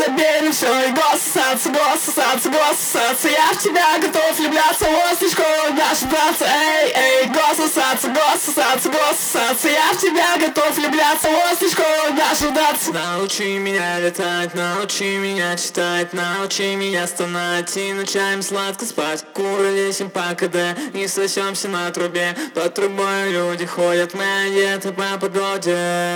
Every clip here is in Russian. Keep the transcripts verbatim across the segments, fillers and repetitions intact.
Забей на все и госсаться, госсаться, госсаться. Я в тебя готов влюбляться, вот слишком наши танцы. Эй, эй, госсаться, госсаться, госсаться. Я в тебя готов влюбляться, вот слишком наши танцы. Научи меня летать, научи меня читать, научи меня стонать и ночами сладко спать. Куролесим по КД и сосемся на трубе. Под трубой люди ходят, мы одеты по погоде.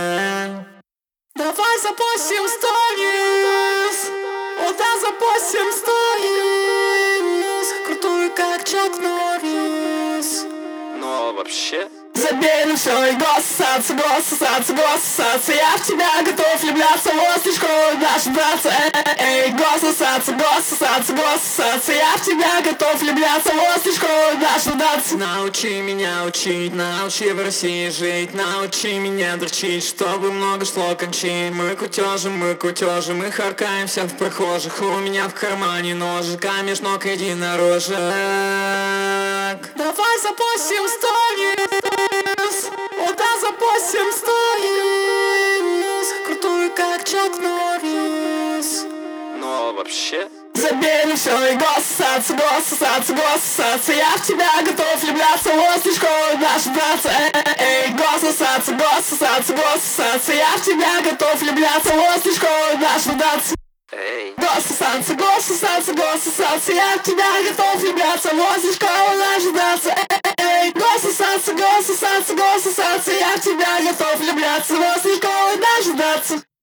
Давай запустим сторис, вот да запустим сторис, крутую как Чак Норрис. Но вообще... Забей на все и госсаться, госсаться, госсаться. Я в тебя готов влюбляться, вот слишком наши танцы. Эй, эй, госсаться, госсаться, госсаться. Я в тебя готов влюбляться, вот слишком наши танцы. Научи меня учить, научи в России жить, научи меня дрочить, чтобы много шло кончин. Мы кутежим, мы кутежим, мы харкаемся в прохожих. У меня в кармане ножик, а меж ног единорожек. Давай запустим сторис, вот да запустим сторис, крутую как Чак Норрис. Но вообще... Забей на все и госсаться, госсаться, госсаться. Я в тебя готов влюбляться, вот слишком наши танцы. Эй, эй, госсаться, госсаться, госсаться. Я в тебя готов влюбляться, вот слишком наши танцы. Эй. Госсаться, госсаться, госсаться. Я в тебя готов влюбляться, вот слишком наши танцы. Эй, госсаться, госсаться, госсаться. Я в тебя готов влюбляться, вот слишком наши танцы.